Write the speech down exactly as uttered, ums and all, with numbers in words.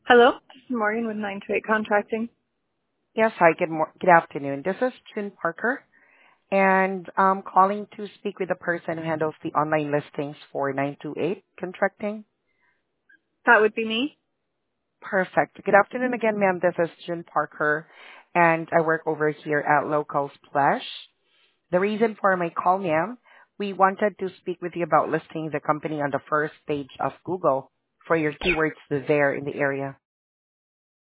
Hello, this is Morgan with nine two eight Contracting. Yes. Hi, good mor- good afternoon. This is June Parker, and I'm calling to speak with the person who handles the online listings for nine two eight Contracting. That would be me. Perfect. Good afternoon again, ma'am. This is June Parker, and I work over here at Local Splash. The reason for my call, ma'am, we wanted to speak with you about listing the company on the first page of Google for your keywords there in the area.